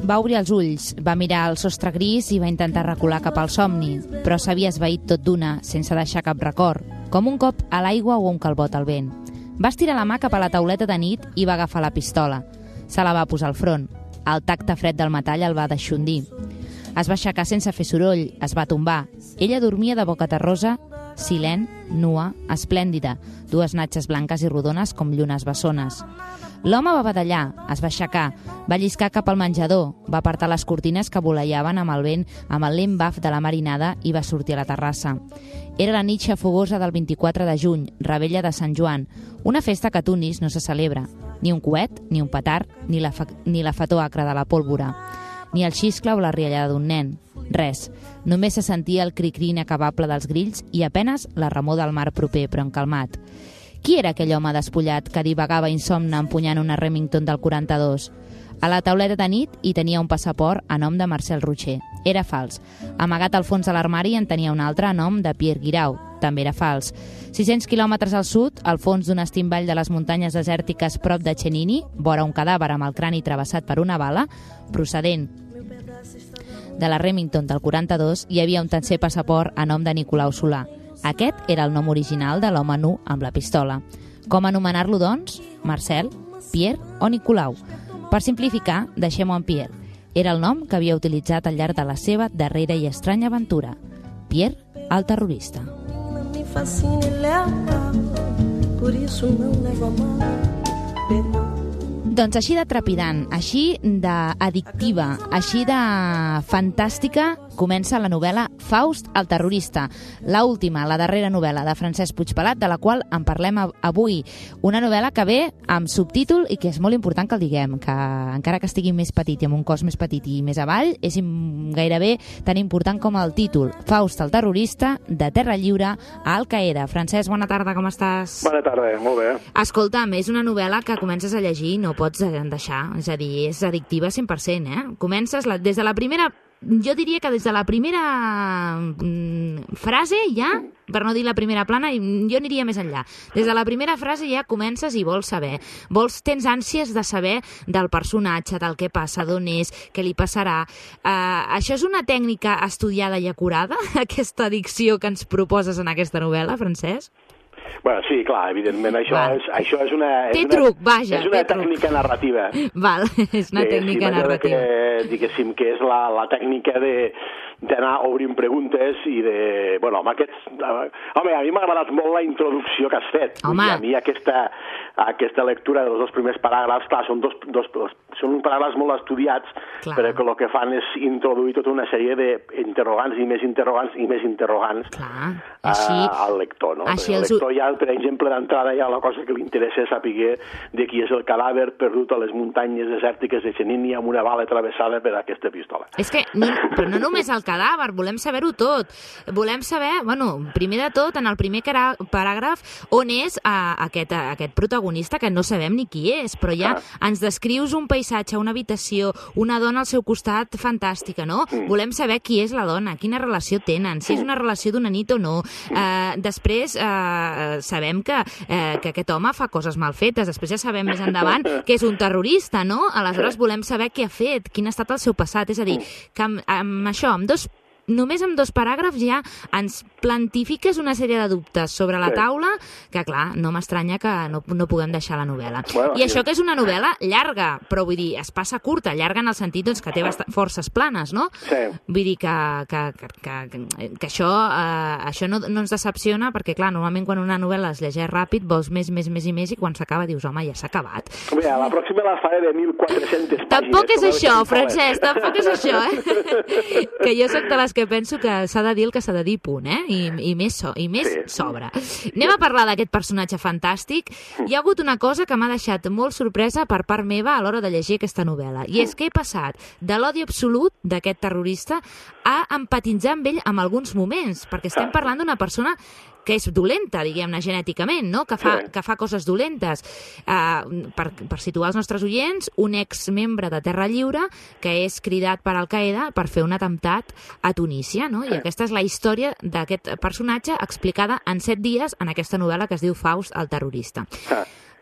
Va obrir els ulls, va mirar el sostre gris i va intentar recular cap al somni, però s'havia esvaït tot d'una, sense deixar cap record, com un cop a l'aigua o un calbot al vent. Va estirar la mà cap a la tauleta de nit i va agafar la pistola. Se la va posar al front. El tacte fred del metall el va deixondir. Es va aixecar sense fer soroll, es va tombar. Ella dormia de boca terrosa, silent, nua, esplèndida, dues natges blanques i rodones com llunes bessones. L'home va badallar, es va aixecar, va lliscar cap al menjador, va apartar les cortines que voleiaven amb el vent, amb el lent baf de la marinada i va sortir a la terrassa. Era la nit xafogosa del 24 de juny, revetlla de Sant Joan, una festa que a Tunis no se celebra. Ni un coet, ni un petard, ni la fator acre de la pólvora, ni el xiscle o la riallada d'un nen. Res. Només se sentia el cri-cri inacabable dels grills i apenes la remor del mar proper, però encalmat. Qui era aquell home despullat que divagava insomne empunyant una Remington del 42? A la tauleta de nit hi tenia un passaport a nom de Marcel Rocher. Era fals. Amagat al fons de l'armari en tenia un altre a nom de Pierre Guirau. També era fals. 600 quilòmetres al sud, al fons d'un estimball de les muntanyes desèrtiques prop de Chenini, vora un cadàver amb el crani travessat per una bala, procedent de la Remington del 42, hi havia un tercer passaport a nom de Nicolau Solà. Aquest era el nom original de l'home nu amb la pistola. Com anomenar-lo, doncs? Marcel, Pierre o Nicolau? Per simplificar, deixem-ho en Pierre. Era el nom que havia utilitzat al llarg de la seva darrera i estranya aventura. Pierre, el terrorista. Me fascina e leva, por isso não levo a mal. Doncs així de trepidant, així d'addictiva, així de fantàstica, comença la novel·la Faust, el terrorista, l'última, la darrera novel·la de Francesc Puigpelat, de la qual en parlem avui. Una novel·la que ve amb subtítol i que és molt important que el diguem, que encara que estigui més petit i amb un cos més petit i més avall, és gairebé tan important com el títol. Faust, el terrorista, de Terra Lliure a Al-Qaeda. Francesc, bona tarda, com estàs? Bona tarda, molt bé. Escolta'm, és una novel·la que comences a llegir i no pots deixar, és a dir, és addictiva 100%, eh? Comences des de la primera, jo diria que des de la primera frase ja, per no dir la primera plana, jo aniria més enllà. Des de la primera frase ja comences i vols saber. Tens ànsies de saber del personatge, del que passa, d'on és, què li passarà. Això és una tècnica estudiada i acurada, aquesta addicció que ens proposes en aquesta novel·la, Francesc? Bueno, sí, clar, evidentment, això és una... Té truc, vaja. És una tècnica narrativa. Val, és una tècnica narrativa. Diguéssim que és la tècnica d'anar obrint preguntes i de... Bueno, amb aquests... Home, a mi m'ha agradat molt la introducció que has fet. Home. A mi aquesta lectura dels dos primers paràgrafs, clar, són uns paràgrafs molt estudiats, clar, perquè el que fan és introduir tota una sèrie d'interrogants i més interrogants i més interrogants al lector, no? Així el lector ja, per exemple, d'entrada ja la cosa que li interessa és saber de qui és el cadàver perdut a les muntanyes desèrtiques de Chenini amb una bala travessada per aquesta pistola. És que, però no només el cadàver, volem saber-ho tot. Volem saber, bueno, primer de tot, en el primer paràgraf, on és aquest protagonista, que no sabem ni qui és, però ja ens descrius un paisatge, una habitació, una dona al seu costat fantàstica, no? Volem saber qui és la dona, quina relació tenen, si és una relació d'una nit o no. Després sabem que aquest home fa coses mal fetes, després ja sabem més endavant que és un terrorista, no? Aleshores volem saber què ha fet, quin ha estat el seu passat, és a dir, que amb això, només amb 2 paràgrafs ja ens plantifiques una sèrie de dubtes sobre la taula que, clar, no m'estranya que no puguem deixar la novel·la. Bueno, i això que és una novel·la llarga, però vull dir, es passa curta, llarga en el sentit doncs, que té forces planes, no? Sí. Vull dir que això no ens decepciona, perquè, clar, normalment quan una novel·la es llegeix ràpid vols més i quan s'acaba dius, home, ja s'ha acabat. Bé, la pròxima la faré de 1.400 pàgines. Tampoc és això, Francesc, tampoc és això, eh? Que jo soc de les que penso que s'ha de dir el que s'ha de dir, punt, eh? I més sobra. Anem a parlar d'aquest personatge fantàstic. Hi ha hagut una cosa que m'ha deixat molt sorpresa per part meva a l'hora de llegir aquesta novel·la, i és que he passat de l'odi absolut d'aquest terrorista a empatitzar amb ell en alguns moments, perquè estem parlant d'una persona que és dolenta, diguem-ne, genèticament, no? Que fa coses dolentes. Per situar els nostres oients, un exmembre de Terra Lliure que és cridat per Al-Qaeda per fer un atemptat a Tunísia, no? I aquesta és la història d'aquest personatge explicada en 7 dies en aquesta novel·la que es diu Faust, el terrorista.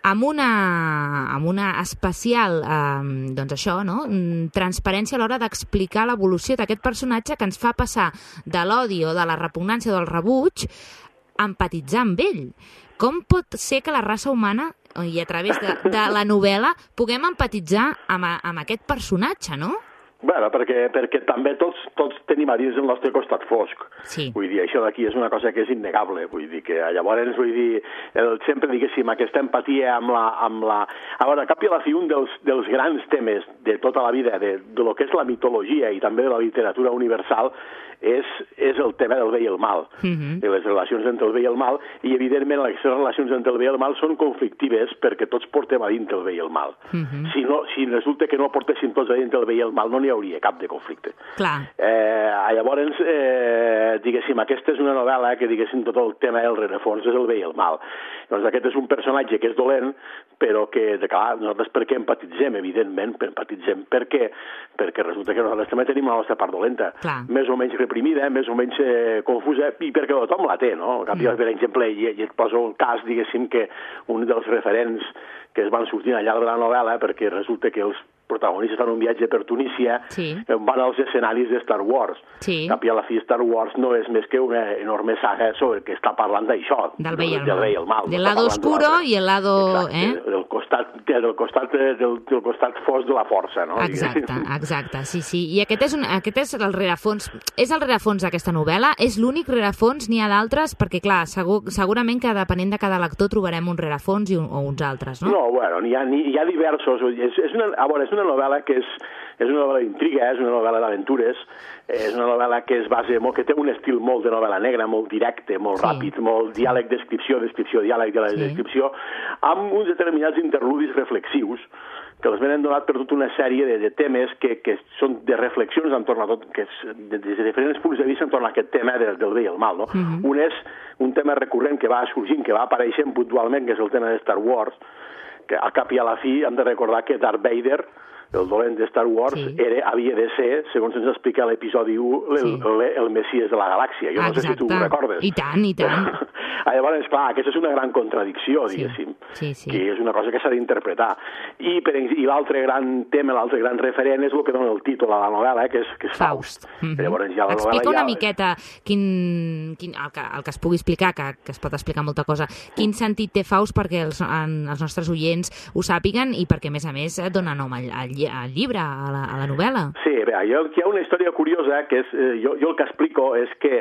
amb una especial, doncs això, no? Transparència a l'hora d'explicar l'evolució d'aquest personatge que ens fa passar de l'odi o de la repugnància o del rebuig a empatitzar amb ell. Com pot ser que la raça humana, i a través de la novel·la, puguem empatitzar amb aquest personatge, no? Bueno, perquè també tots tenim a dins el nostre costat fosc. Sí. Vull dir, això d'aquí és una cosa que és innegable. Vull dir que llavors, sempre, diguéssim, aquesta empatia amb la... A veure, cap i a la fi, un dels grans temes de tota la vida, de lo que és la mitologia i també de la literatura universal, és el tema del bé i el mal, de les relacions entre el bé i el mal, i evidentment les relacions entre el bé i el mal són conflictives perquè tots portem a dintre el bé i el mal. Si resulta que no portéssim tots a dintre el bé i el mal, no n'hi hauria cap de conflicte. Clar. Llavors, diguéssim, aquesta és una novel·la que, diguéssim, tot el tema del rerefons és el bé i el mal. Doncs aquest és un personatge que és dolent, però que, clar, nosaltres per què empatitzem? Evidentment, empatitzem perquè resulta que nosaltres també tenim la nostra part dolenta. Clar. Més o menys reprimida, més o menys confusa, i perquè tothom la té, no? Per exemple, i et poso un cas, diguéssim, que un dels referents que es van sortir al llarg de la novel·la, perquè resulta que els protagonistes fan un viatge per Tunísia, van als escenaris de Star Wars. Cap i a la fi, Star Wars no és més que una enorme saga sobre que està parlant d'això, del bé i el mal. Del lado oscuro i el lado... Del costat fosc de la força, no? Exacte, sí. I aquest és el rerefons. És el rerefons d'aquesta novel·la? És l'únic rerefons? N'hi ha d'altres? Perquè, clar, segurament que depenent de cada lector trobarem un rerefons o uns altres, no? No, bueno, hi ha diversos. És una novel·la que és una novel·la d'intriga, és una novel·la d'aventures, és una novel·la que es basa molt, que té un estil molt de novel·la negra, molt directe, molt ràpid, molt diàleg, descripció, diàleg, descripció, amb uns determinats interludis reflexius que els venen donat per tota una sèrie de temes que són de reflexions entorn a tot, que des de diferents punts de vista entorn a aquest tema del bé i el mal, no? Un és un tema recurrent que va sorgint, que va apareixent puntualment, que és el tema de Star Wars, que al cap i a la fi hem de recordar que Darth Vader, el dolent de Star Wars, havia de ser, segons ens explica l'episodi 1, el Messies de la galàxia. Jo no sé si tu ho recordes. I tant. Llavors, clar, aquesta és una gran contradicció, diguéssim, que és una cosa que s'ha d'interpretar. I l'altre gran tema, l'altre gran referent és el que dona el títol a la novel·la, que és Faust. Explica una miqueta el que es pugui explicar, que es pot explicar molta cosa. Quin sentit té Faust perquè els nostres oients ho sàpiguen i perquè, a més, dona nom al llibre, a la novel·la. Sí, bé, hi ha una història curiosa que és, jo el que explico és que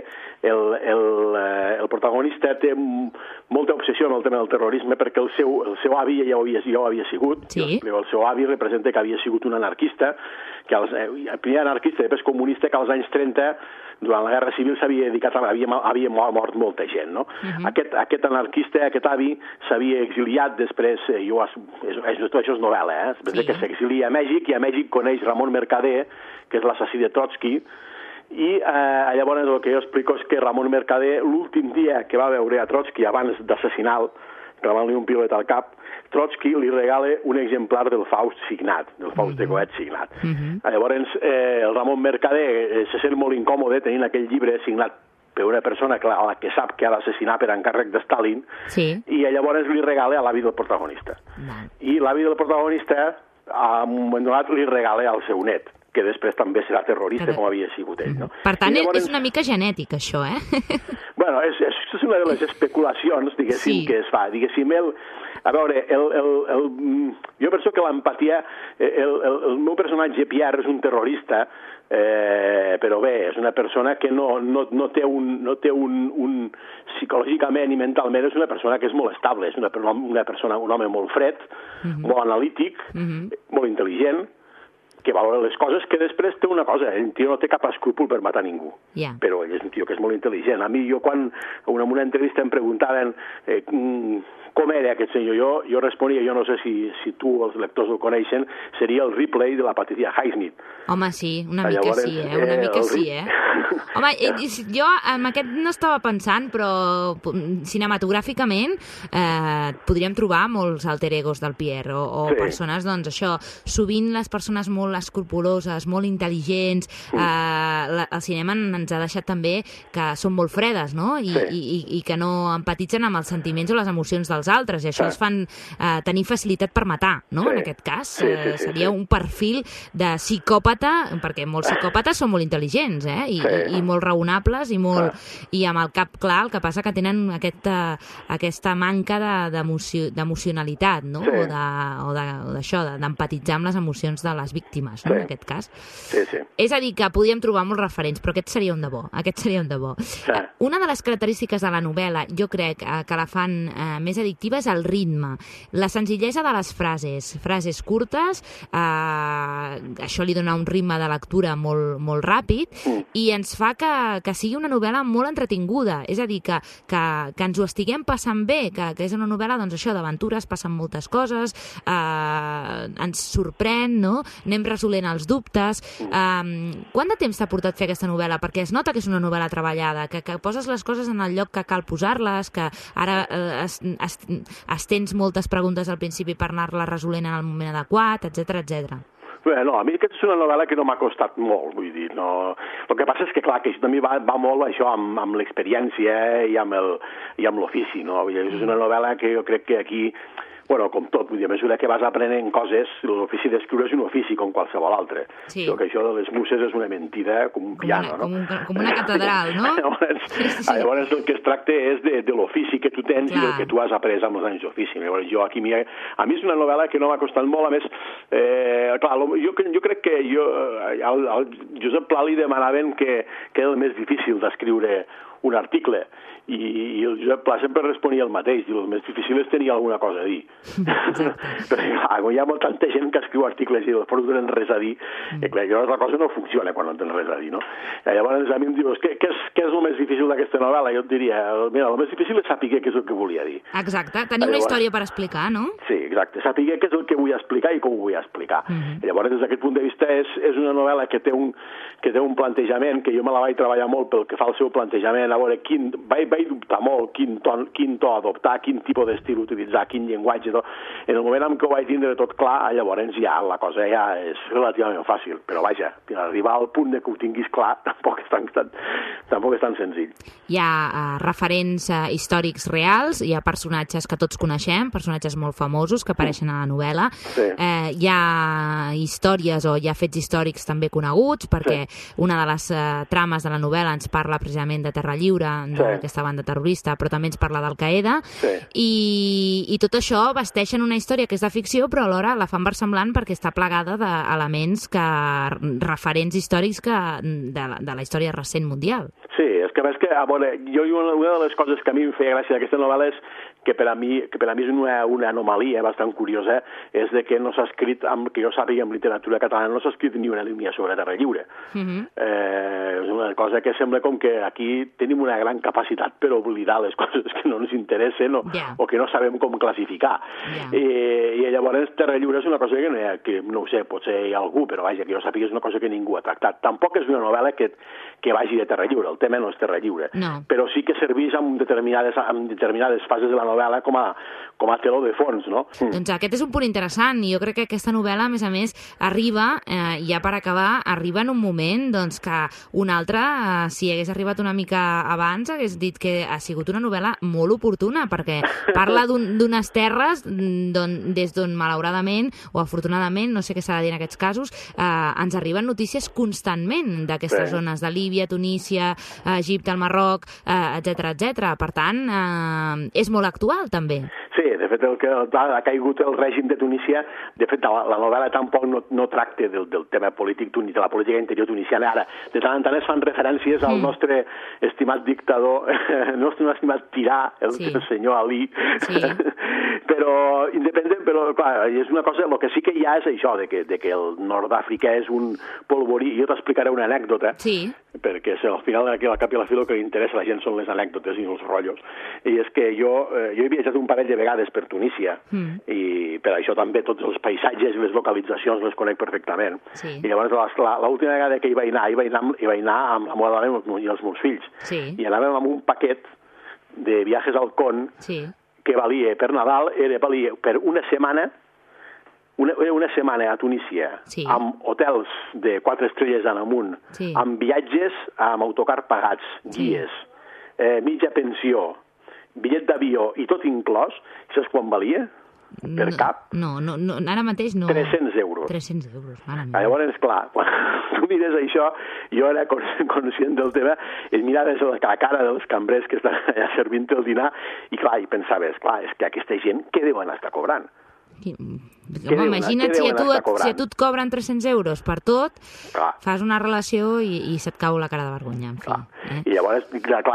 el protagonista té molta obsessió amb el tema del terrorisme perquè el seu avi ja ho havia sigut. El seu avi representa que havia sigut un anarquista, primer anarquista i després comunista, que als anys 30, durant la Guerra Civil, s'havia dedicat, havia mort molta gent, no? Aquest anarquista, aquest avi, s'havia exiliat després, això és novel·la, després que s'exilia a Mèxic, i a Mèxic coneix Ramon Mercader, que és l'assassí de Trotsky, i llavors el que jo explico és que Ramon Mercader, l'últim dia que va veure a Trotsky abans d'assassinar-lo, clavant-li un piulet al cap, Trotsky li regala un exemplar del Faust signat, del Faust de Goethe signat. Llavors, el Ramon Mercader se sent molt incòmode tenint aquell llibre signat per una persona a la que sap que ha d'assassinar per encàrrec de Stalin, i llavors li regala a l'avi del protagonista. I l'avi del protagonista, a un moment donat, li regala al seu net, que després també serà terrorista, com havia sigut ell. No? Per tant, és una mica genètic, això, Bueno, és una de les especulacions, diguéssim, que es fa. Diguéssim, a veure, jo penso que l'empatia... El meu personatge, Pierre, és un terrorista, però bé, és una persona que no té un psicològicament i mentalment és una persona que és molt estable, és una persona, un home molt fred, molt analític, molt intel·ligent, que valora les coses, que després té una cosa, el tio no té cap escrúpol per matar ningú, però ell és un tio que és molt intel·ligent. A mi, quan en una entrevista em preguntaven com era aquest senyor, jo responia, jo no sé si tu els lectors el coneixen, seria el Ripley de la Patricia Highsmith. Home, sí, una mica sí, una mica sí, Home, jo amb aquest no estava pensant, però cinematogràficament podríem trobar molts alter egos del Pierre, o persones, doncs això, sovint les persones molt molt escrupoloses, molt intel·ligents. El cinema ens ha deixat també que són molt fredes, no? I que no empatitzen amb els sentiments o les emocions dels altres, i això els fan tenir facilitat per matar, no? En aquest cas. Seria un perfil de psicòpata, perquè molts psicòpates són molt intel·ligents, i molt raonables, i amb el cap clar. El que passa que tenen aquesta manca d'emocionalitat, no? O d'això, d'empatitzar amb les emocions de les víctimes, no? En aquest cas. És a dir, que podíem trobar molts referents, però aquest seria un de bo. Una de les característiques de la novel·la, jo crec que la fan més addictiva, és el ritme, la senzillesa de les frases curtes, això li dona un ritme de lectura molt ràpid, i ens fa que sigui una novel·la molt entretinguda, és a dir, que ens ho estiguem passant bé, que és una novel·la, doncs això, d'aventures, passen moltes coses, ens sorprèn, no? Anem resolent els dubtes. Quant de temps t'ha portat fer aquesta novel·la? Perquè es nota que és una novel·la treballada, que poses les coses en el lloc que cal posar-les, que ara es tens moltes preguntes al principi per anar-les resolent en el moment adequat, etc. No, a mi aquesta és una novel·la que no m'ha costat molt, vull dir, no. El que passa és que, clar, que això també va molt això amb l'experiència i amb l'ofici, no? És una novel·la que jo crec que aquí, bueno, com tot, vull dir, a mesura que vas aprenent coses, l'ofici d'escriure és un ofici com qualsevol altre. Sí. Que això de les muses és una mentida com un piano, no? Com una catedral, no? Llavors el que es tracta és de l'ofici que tu tens i del que tu has après amb els anys d'ofici. Llavors a mi és una novel·la que no m'ha costat molt, a més, clar, jo crec que al Josep Pla li demanaven que era el més difícil d'escriure un article, i el Josep Pla sempre responia el mateix, i el més difícil és tenir alguna cosa a dir. Però hi ha tanta gent que escriu articles i després no tenen res a dir, que llavors la cosa no funciona quan no tens res a dir, no? Llavors a mi em dius, què és el més difícil d'aquesta novel·la? Jo et diria, mira, el més difícil és saber què és el que volia dir. Exacte, tenir una història per explicar, no? Sí, exacte, saber què és el que vull explicar i com ho vull explicar. Llavors, des d'aquest punt de vista, és una novel·la que té un plantejament, que jo me la vaig treballar molt pel que fa al seu plantejament, a veure, vaig dubtar molt quin to adoptar, quin tipus d'estil utilitzar, quin llenguatge, tot. En el moment en què ho vaig tindre tot clar, llavors ja la cosa ja és relativament fàcil, però vaja, arribar al punt que ho tinguis clar tampoc és tan senzill. Hi ha referents històrics reals, hi ha personatges que tots coneixem, personatges molt famosos que apareixen a la novel·la, hi ha històries o hi ha fets històrics també coneguts, perquè una de les trames de la novel·la ens parla precisament de Terra Lliure, d'aquesta banda terrorista, però també ens parla d'Al-Qaeda, i tot això vesteixen una història que és de ficció, però alhora la fan versemblant perquè està plagada d'elements referents històrics de la història recent mundial. Sí, és que a veure, una de les coses que a mi em feia gràcia d'aquesta novel·la és que per a mi és una anomalia bastant curiosa, és de que no s'ha escrit, que jo sàpiga, en literatura catalana no s'ha escrit ni una línia sobre Terra Lliure. És una cosa que sembla com que aquí tenim una gran capacitat per oblidar les coses que no ens interessen o que no sabem com classificar. I llavors Terra Lliure és una cosa que no ho sé, potser hi ha algú, però vaja, que jo sàpiga és una cosa que ningú ha tractat. Tampoc és una novel·la que vagi de Terra Lliure, el tema no és Terra Lliure, però sí que serveix en determinades fases de la novel·la com a teló de fons, no? Doncs aquest és un punt interessant, i jo crec que aquesta novel·la, a més, arriba, ja per acabar, arriba en un moment doncs, que un altre, si hagués arribat una mica abans, hagués dit que ha sigut una novel·la molt oportuna, perquè parla d'unes terres des d'on, malauradament, o afortunadament, no sé què s'ha de dir en aquests casos, ens arriben notícies constantment d'aquestes zones de Líbia, Tunísia, Egipte, el Marroc, etc. Per tant, és molt actual, també. Sí, de fet, ha caigut el règim de Tunísia. De fet, la novel·la tampoc no tracta del tema polític ni de la política interior tunisiana. Ara, de tant en tant es fan referències al nostre estimat dictador, el nostre estimat tirà, el senyor Ali. Però, clar, és una cosa, el que sí que hi ha és això, de que el nord d'Àfrica és un polvorí. Jo t'explicaré una anècdota, perquè al final, al cap i a la fi, el que li interessa a la gent són les anècdotes i els rotllos. I és que jo he viatjat un parell de vegades per Tunísia, i per això també tots els paisatges i les localitzacions les conec perfectament. I llavors l'última vegada que hi vaig anar amb la meva dona i els meus fills. I anàvem amb un paquet de viatges al Con que valia per Nadal, valia per una setmana una setmana a Tunísia, amb hotels de 4 estrelles en amunt, amb viatges amb autocar pagats, guies, mitja pensió, bitllet d'avió i tot inclòs, saps quan valia? Per cap? No, ara mateix no. 300 euros. 300 euros, mare meva. Llavors, clar, quan tu mires això, jo era conscient del tema, i miraves la cara dels cambrers que estan allà servint el dinar, i clar, i pensaves, clar, és que aquesta gent, què deuen estar cobrant? Home, imagina't si a tu et cobren 300 euros per tot, fas una relació i se't cau la cara de vergonya, en fi. I llavors,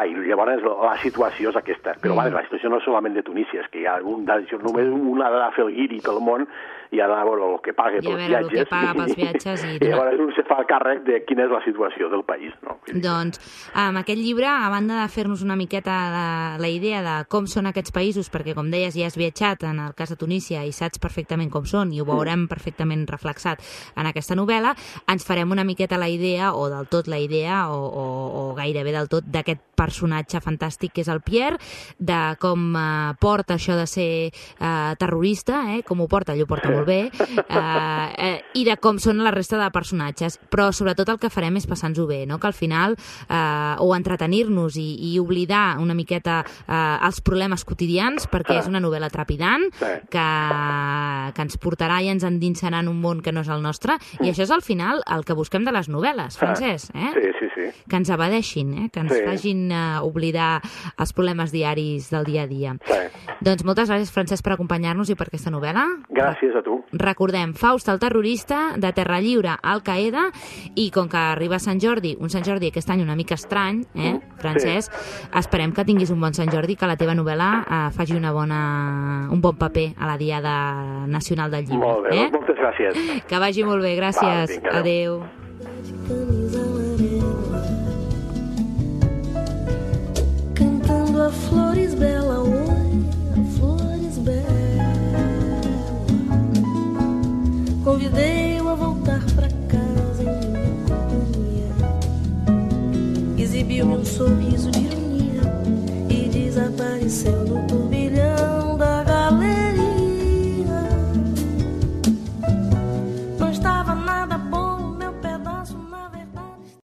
la situació és aquesta. Però la situació no és solament de Tunísia, és que hi ha només un ha d'anar a fer el guiri pel món i ha d'anar a veure el que paga pels viatges. I llavors un se fa el càrrec de quina és la situació del país. Doncs, amb aquest llibre, a banda de fer-nos una miqueta la idea de com són aquests països, perquè, com deies, ja has viatjat en el cas de Tunísia i saps perfectament com són i ho veurem perfectament reflexat en aquesta novel·la, ens farem una miqueta la idea, o del tot la idea, o gairebé del tot, d'aquest personatge fantàstic que és el Pierre, de com porta això de ser terrorista, com ho porta, ell ho porta molt bé, i de com són la resta de personatges. Però sobretot el que farem és passar-nos-ho bé, que al final, o entretenir-nos i oblidar una miqueta els problemes quotidians, perquè és una novel·la trepidant que ens portarà i ens endinsarà en un món que no és el nostre, i això és al final el que busquem de les novel·les, Francesc, Sí. Que ens evadeixin, que ens facin oblidar els problemes diaris del dia a dia. Doncs moltes gràcies, Francesc, per acompanyar-nos i per aquesta novel·la. Gràcies a tu. Recordem, Faust el terrorista, de Terra Lliure al Qaeda, i com que arriba Sant Jordi, un Sant Jordi aquest any una mica estrany, Francesc, esperem que tinguis un bon Sant Jordi, que la teva novel·la faci un bon paper a la Diada Nacional del Llibre. Molt bé, moltes gràcies. Que vagi molt bé, gràcies. Adéu. A flores bela, oi, a flores bela. Convidei-o a voltar pra casa em minha companhia. Exibiu-me sorriso de ironia e desapareceu.